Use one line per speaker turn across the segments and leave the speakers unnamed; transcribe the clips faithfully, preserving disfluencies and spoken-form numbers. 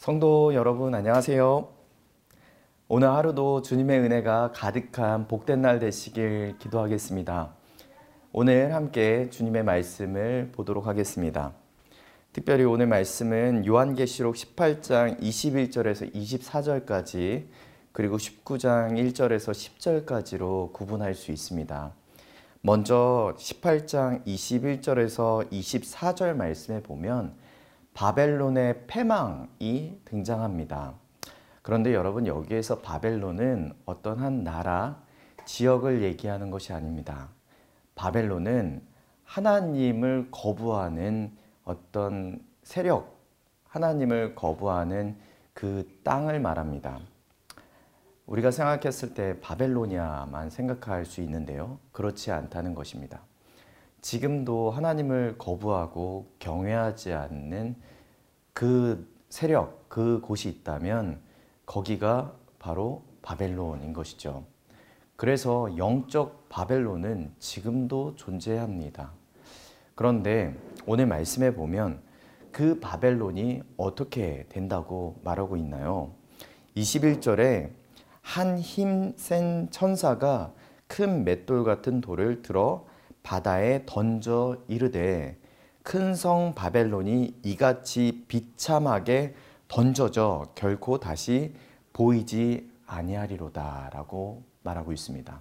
성도 여러분 안녕하세요. 오늘 하루도 주님의 은혜가 가득한 복된 날 되시길 기도하겠습니다. 오늘 함께 주님의 말씀을 보도록 하겠습니다. 특별히 오늘 말씀은 요한계시록 십팔 장 이십일 절에서 이십사 절까지 그리고 십구 장 일 절에서 십 절까지로 구분할 수 있습니다. 먼저 십팔 장 이십일 절에서 이십사 절 말씀에 보면 바벨론의 패망이 등장합니다. 그런데 여러분, 여기에서 바벨론은 어떤 한 나라, 지역을 얘기하는 것이 아닙니다. 바벨론은 하나님을 거부하는 어떤 세력, 하나님을 거부하는 그 땅을 말합니다. 우리가 생각했을 때 바벨로니아만 생각할 수 있는데요, 그렇지 않다는 것입니다. 지금도 하나님을 거부하고 경외하지 않는 그 세력, 그 곳이 있다면 거기가 바로 바벨론인 것이죠. 그래서 영적 바벨론은 지금도 존재합니다. 그런데 오늘 말씀에 보면 그 바벨론이 어떻게 된다고 말하고 있나요? 이십일 절에 한 힘센 천사가 큰 맷돌 같은 돌을 들어 바다에 던져 이르되 큰 성 바벨론이 이같이 비참하게 던져져 결코 다시 보이지 아니하리로다 라고 말하고 있습니다.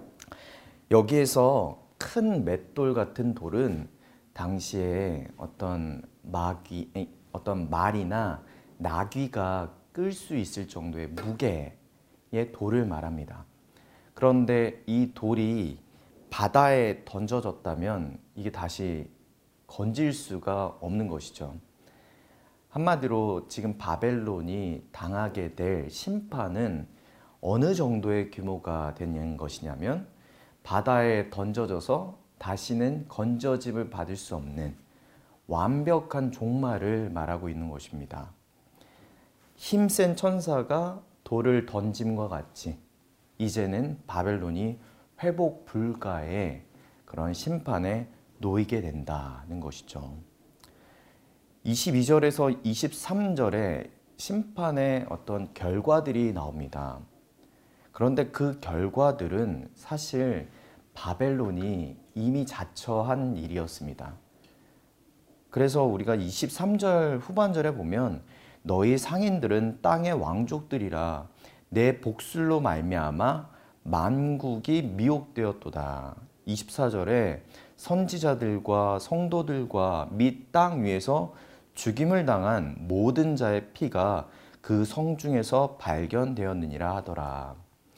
여기에서 큰 맷돌 같은 돌은 당시에 어떤 마귀, 어떤 말이나 나귀가 끌 수 있을 정도의 무게의 돌을 말합니다. 그런데 이 돌이 바다에 던져졌다면 이게 다시 건질 수가 없는 것이죠. 한마디로 지금 바벨론이 당하게 될 심판은 어느 정도의 규모가 되는 것이냐면 바다에 던져져서 다시는 건져짐을 받을 수 없는 완벽한 종말을 말하고 있는 것입니다. 힘센 천사가 돌을 던짐과 같이 이제는 바벨론이 회복 불가의 그런 심판에 놓이게 된다는 것이죠. 이십이 절에서 이십삼 절에 심판의 어떤 결과들이 나옵니다. 그런데 그 결과들은 사실 바벨론이 이미 자처한 일이었습니다. 그래서 우리가 이십삼 절 후반절에 보면 너희 상인들은 땅의 왕족들이라 내 복술로 말미암아 만국이 미혹되었도다. 이십사 절에 선지자들과 성도들과 및 땅 위에서 죽임을 당한 모든 자의 피가 그 성 중에서 발견되었느니라 하더라.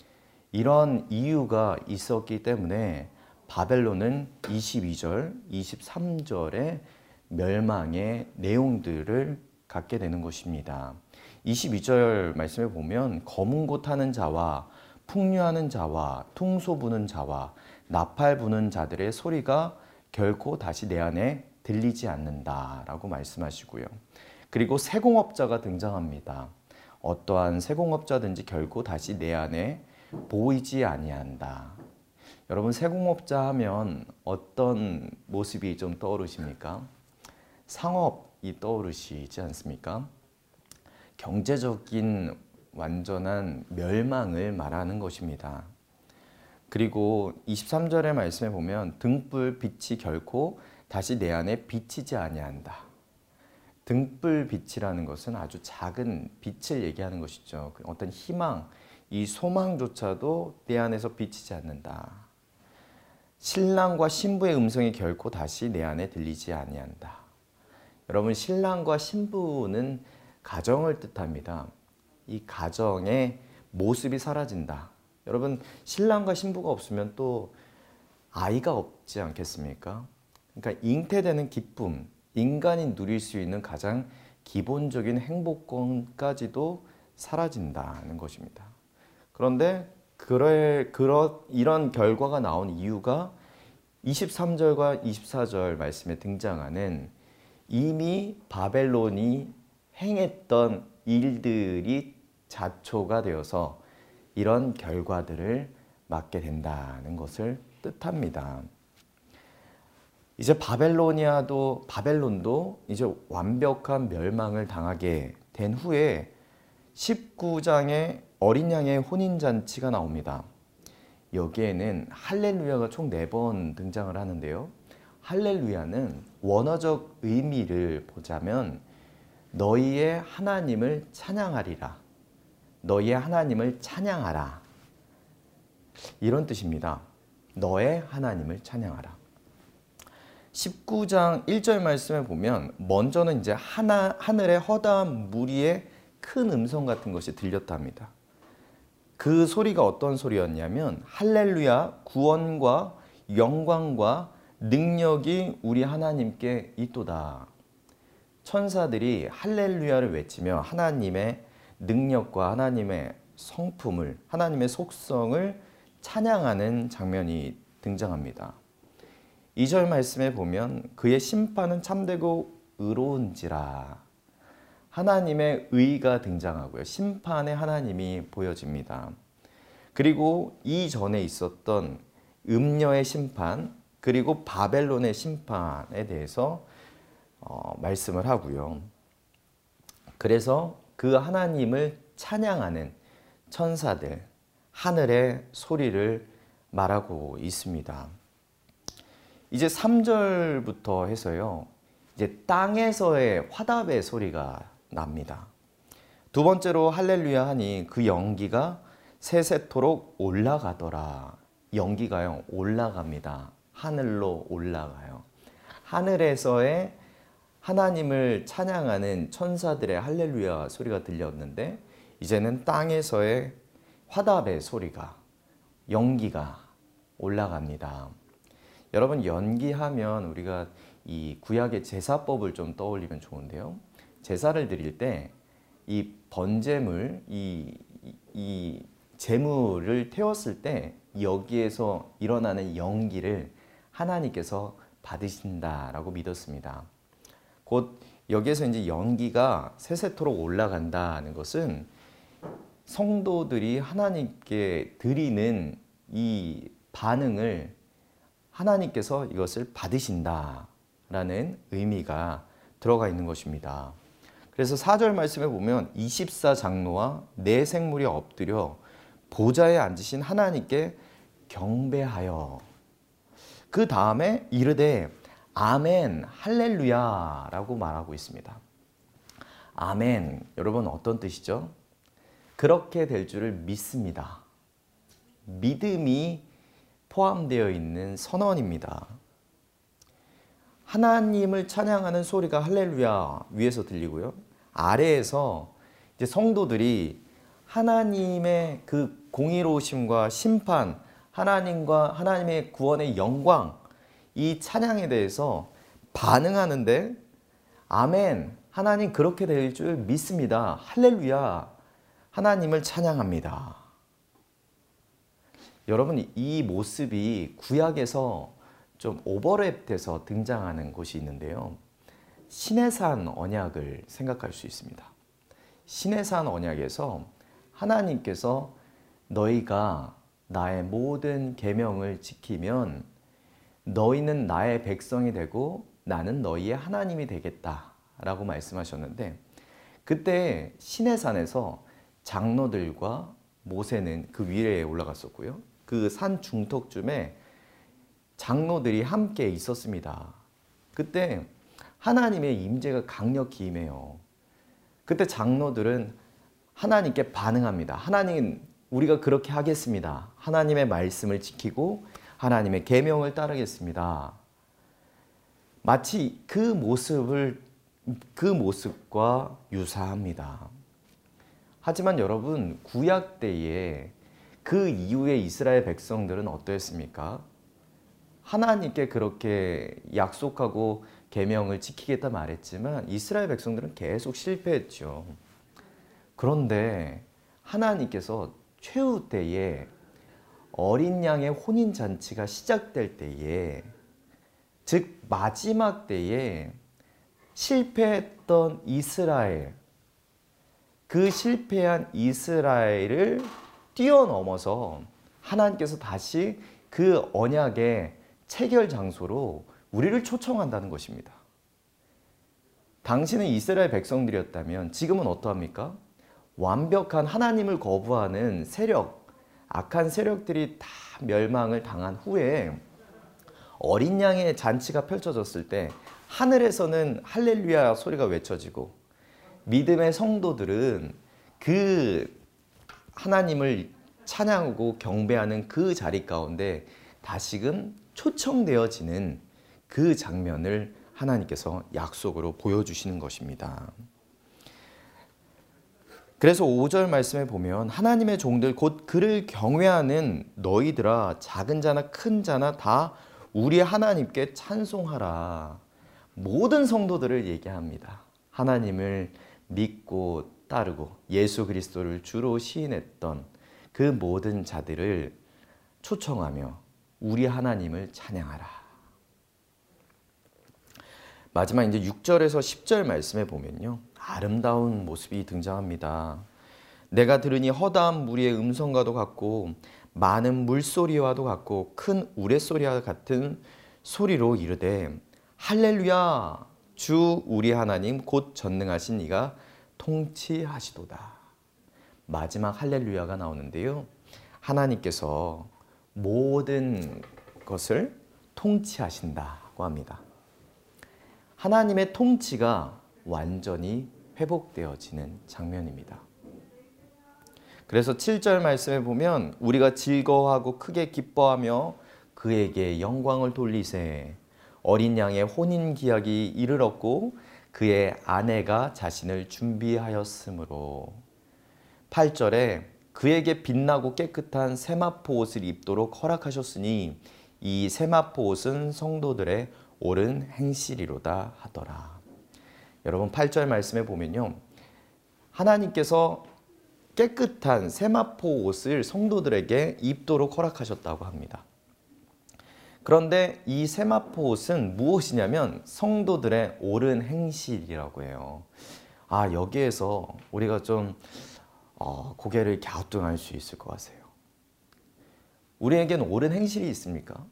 이런 이유가 있었기 때문에 바벨론은 이십이 절, 이십삼 절의 멸망의 내용들을 갖게 되는 것입니다. 이십이 절 말씀에 보면 검은 고 타는 자와 풍류하는 자와 퉁소 부는 자와 나팔 부는 자들의 소리가 결코 다시 내 안에 들리지 않는다라고 말씀하시고요. 그리고 세공업자가 등장합니다. 어떠한 세공업자든지 결코 다시 내 안에 보이지 아니한다. 여러분, 세공업자 하면 어떤 모습이 좀 떠오르십니까? 상업이 떠오르시지 않습니까? 경제적인 완전한 멸망을 말하는 것입니다. 그리고 이십삼 절의 말씀에 보면 등불 빛이 결코 다시 내 안에 비치지 아니한다. 등불 빛이라는 것은 아주 작은 빛을 얘기하는 것이죠. 어떤 희망, 이 소망조차도 내 안에서 비치지 않는다. 신랑과 신부의 음성이 결코 다시 내 안에 들리지 아니한다. 여러분, 신랑과 신부는 가정을 뜻합니다. 이 가정의 모습이 사라진다. 여러분, 신랑과 신부가 없으면 또 아이가 없지 않겠습니까? 그러니까 잉태되는 기쁨, 인간이 누릴 수 있는 가장 기본적인 행복권까지도 사라진다는 것입니다. 그런데 그래, 그러, 이런 결과가 나온 이유가 이십삼 절과 이십사 절 말씀에 등장하는 이미 바벨론이 행했던 일들이 자초가 되어서 이런 결과들을 맞게 된다는 것을 뜻합니다. 이제 바벨로니아도 바벨론도 이제 완벽한 멸망을 당하게 된 후에 십구 장에 어린 양의 혼인잔치가 나옵니다. 여기에는 할렐루야가 총 네 번 등장을 하는데요. 할렐루야는 원어적 의미를 보자면 너희의 하나님을 찬양하리라. 너희의 하나님을 찬양하라. 이런 뜻입니다. 너의 하나님을 찬양하라. 십구 장 일 절 말씀에 보면 먼저는 이제 하나, 하늘의 허다한 무리의 큰 음성 같은 것이 들렸답니다. 그 소리가 어떤 소리였냐면 할렐루야 구원과 영광과 능력이 우리 하나님께 있도다. 천사들이 할렐루야를 외치며 하나님의 능력과 하나님의 성품을, 하나님의 속성을 찬양하는 장면이 등장합니다. 이 절 말씀에 보면 그의 심판은 참되고 의로운지라. 하나님의 의가 등장하고요. 심판의 하나님이 보여집니다. 그리고 이전에 있었던 음녀의 심판, 그리고 바벨론의 심판에 대해서 어, 말씀을 하고요. 그래서 그 하나님을 찬양하는 천사들, 하늘의 소리를 말하고 있습니다. 이제 삼 절부터 해서요. 이제 땅에서의 화답의 소리가 납니다. 두 번째로 할렐루야 하니 그 연기가 세세토록 올라가더라. 연기가요, 올라갑니다. 하늘로 올라가요. 하늘에서의 하나님을 찬양하는 천사들의 할렐루야 소리가 들렸는데 이제는 땅에서의 화답의 소리가, 연기가 올라갑니다. 여러분, 연기하면 우리가 이 구약의 제사법을 좀 떠올리면 좋은데요. 제사를 드릴 때 이 번제물, 이, 이, 이 제물을 태웠을 때 여기에서 일어나는 연기를 하나님께서 받으신다라고 믿었습니다. 곧 여기에서 이제 연기가 세세토록 올라간다는 것은 성도들이 하나님께 드리는 이 반응을 하나님께서 이것을 받으신다라는 의미가 들어가 있는 것입니다. 그래서 사 절 말씀에 보면 이십사 장로와 네 생물이 엎드려 보좌에 앉으신 하나님께 경배하여 그 다음에 이르되 아멘 할렐루야 라고 말하고 있습니다. 아멘, 여러분 어떤 뜻이죠? 그렇게 될 줄을 믿습니다. 믿음이 포함되어 있는 선언입니다. 하나님을 찬양하는 소리가 할렐루야 위에서 들리고요. 아래에서 이제 성도들이 하나님의 그 공의로우심과 심판, 하나님과 하나님의 구원의 영광, 이 찬양에 대해서 반응하는데 아멘, 하나님 그렇게 될 줄 믿습니다. 할렐루야, 하나님을 찬양합니다. 여러분, 이 모습이 구약에서 좀 오버랩돼서 등장하는 곳이 있는데요. 시내산 언약을 생각할 수 있습니다. 시내산 언약에서 하나님께서 너희가 나의 모든 계명을 지키면 너희는 나의 백성이 되고 나는 너희의 하나님이 되겠다 라고 말씀하셨는데 그때 시내산에서 장로들과 모세는 그 위에 올라갔었고요. 그 산 중턱쯤에 장로들이 함께 있었습니다. 그때 하나님의 임재가 강력히 임해요. 그때 장로들은 하나님께 반응합니다. 하나님, 우리가 그렇게 하겠습니다. 하나님의 말씀을 지키고 하나님의 계명을 따르겠습니다. 마치 그 모습을 그 모습과 유사합니다. 하지만 여러분, 구약 때에 그 이후에 이스라엘 백성들은 어떠했습니까? 하나님께 그렇게 약속하고 계명을 지키겠다 말했지만 이스라엘 백성들은 계속 실패했죠. 그런데 하나님께서 최후 때에 어린 양의 혼인 잔치가 시작될 때에, 즉 마지막 때에 실패했던 이스라엘, 그 실패한 이스라엘을 뛰어넘어서 하나님께서 다시 그 언약의 체결 장소로 우리를 초청한다는 것입니다. 당신은 이스라엘 백성들이었다면 지금은 어떠합니까? 완벽한 하나님을 거부하는 세력, 악한 세력들이 다 멸망을 당한 후에 어린 양의 잔치가 펼쳐졌을 때 하늘에서는 할렐루야 소리가 외쳐지고 믿음의 성도들은 그 하나님을 찬양하고 경배하는 그 자리 가운데 다시금 초청되어지는 그 장면을 하나님께서 약속으로 보여주시는 것입니다. 그래서 오 절 말씀에 보면 하나님의 종들 곧 그를 경외하는 너희들아 작은 자나 큰 자나 다 우리 하나님께 찬송하라. 모든 성도들을 얘기합니다. 하나님을 믿고 따르고 예수 그리스도를 주로 시인했던 그 모든 자들을 초청하며 우리 하나님을 찬양하라. 마지막 이제 육 절에서 십 절 말씀에 보면요. 아름다운 모습이 등장합니다. 내가 들으니 허다한 무리의 음성과도 같고 많은 물소리와도 같고 큰 우레소리와 같은 소리로 이르되 할렐루야 주 우리 하나님 곧 전능하신 이가 통치하시도다. 마지막 할렐루야가 나오는데요. 하나님께서 모든 것을 통치하신다고 합니다. 하나님의 통치가 완전히 회복되어지는 장면입니다. 그래서 칠 절 말씀에 보면 우리가 즐거워하고 크게 기뻐하며 그에게 영광을 돌리세. 어린 양의 혼인 기약이 이르렀고 그의 아내가 자신을 준비하였으므로. 팔 절에 그에게 빛나고 깨끗한 세마포 옷을 입도록 허락하셨으니 이 세마포 옷은 성도들의 옳은 행실이로다 하더라. 여러분 팔 절 말씀에 보면요. 하나님께서 깨끗한 세마포 옷을 성도들에게 입도록 허락하셨다고 합니다. 그런데 이 세마포 옷은 무엇이냐면 성도들의 옳은 행실이라고 해요. 아, 여기에서 우리가 좀 어, 고개를 갸우뚱할 수 있을 것 같아요. 우리에게는 옳은 행실이 있습니까?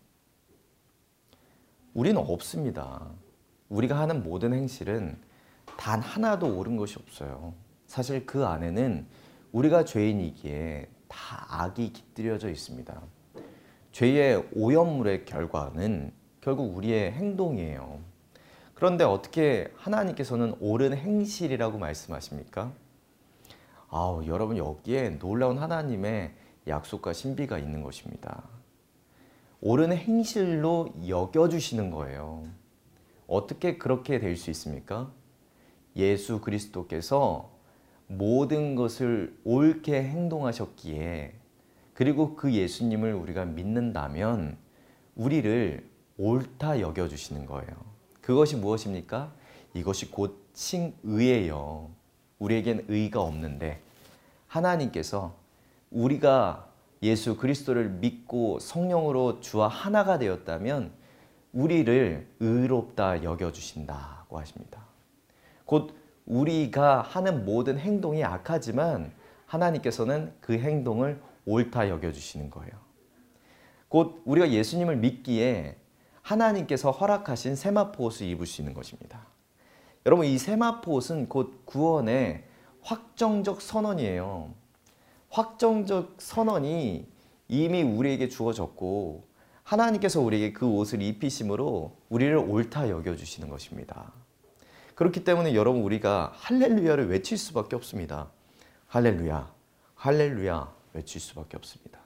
우리는 없습니다. 우리가 하는 모든 행실은 단 하나도 옳은 것이 없어요. 사실 그 안에는 우리가 죄인이기에 다 악이 깃들여져 있습니다. 죄의 오염물의 결과는 결국 우리의 행동이에요. 그런데 어떻게 하나님께서는 옳은 행실이라고 말씀하십니까? 아우, 여러분 여기에 놀라운 하나님의 약속과 신비가 있는 것입니다. 옳은 행실로 여겨주시는 거예요. 어떻게 그렇게 될 수 있습니까? 예수 그리스도께서 모든 것을 옳게 행동하셨기에 그리고 그 예수님을 우리가 믿는다면 우리를 옳다 여겨주시는 거예요. 그것이 무엇입니까? 이것이 곧 칭의예요. 우리에겐 의가 없는데 하나님께서 우리가 예수 그리스도를 믿고 성령으로 주와 하나가 되었다면 우리를 의롭다 여겨주신다고 하십니다. 곧 우리가 하는 모든 행동이 악하지만 하나님께서는 그 행동을 옳다 여겨주시는 거예요. 곧 우리가 예수님을 믿기에 하나님께서 허락하신 세마포 옷을 입을 수 있는 것입니다. 여러분 이 세마포 옷은 곧 구원의 확정적 선언이에요. 확정적 선언이 이미 우리에게 주어졌고 하나님께서 우리에게 그 옷을 입히심으로 우리를 옳다 여겨주시는 것입니다. 그렇기 때문에 여러분 우리가 할렐루야를 외칠 수밖에 없습니다. 할렐루야, 할렐루야 외칠 수밖에 없습니다.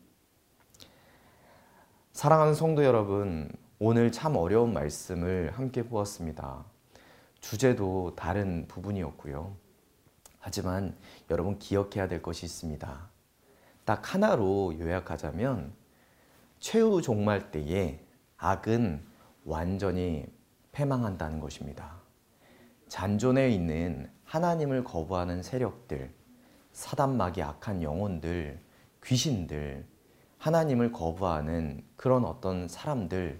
사랑하는 성도 여러분, 오늘 참 어려운 말씀을 함께 보았습니다. 주제도 다른 부분이었고요. 하지만 여러분 기억해야 될 것이 있습니다. 딱 하나로 요약하자면 최후 종말 때에 악은 완전히 패망한다는 것입니다. 잔존해 있는 하나님을 거부하는 세력들, 사단마귀 악한 영혼들, 귀신들, 하나님을 거부하는 그런 어떤 사람들,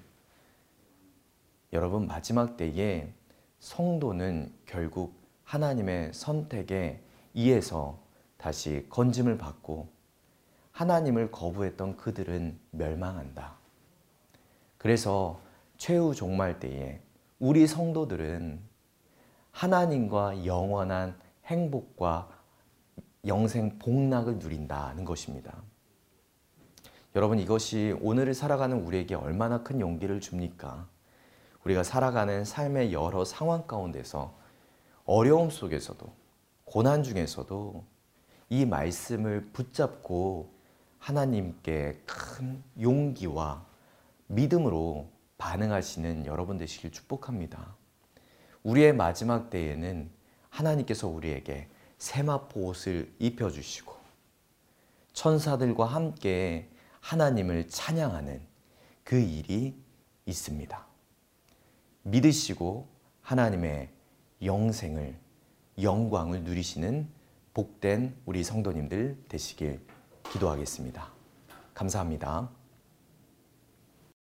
여러분 마지막 때에 성도는 결국 하나님의 선택에 의해서 다시 건짐을 받고 하나님을 거부했던 그들은 멸망한다. 그래서 최후 종말 때에 우리 성도들은 하나님과 영원한 행복과 영생 복락을 누린다는 것입니다. 여러분, 이것이 오늘을 살아가는 우리에게 얼마나 큰 용기를 줍니까? 우리가 살아가는 삶의 여러 상황 가운데서 어려움 속에서도 고난 중에서도 이 말씀을 붙잡고 하나님께 큰 용기와 믿음으로 반응하시는 여러분 되시길 축복합니다. 우리의 마지막 때에는 하나님께서 우리에게 세마포 옷을 입혀주시고 천사들과 함께 하나님을 찬양하는 그 일이 있습니다. 믿으시고 하나님의 영생을, 영광을 누리시는 복된 우리 성도님들 되시길 기도하겠습니다. 감사합니다.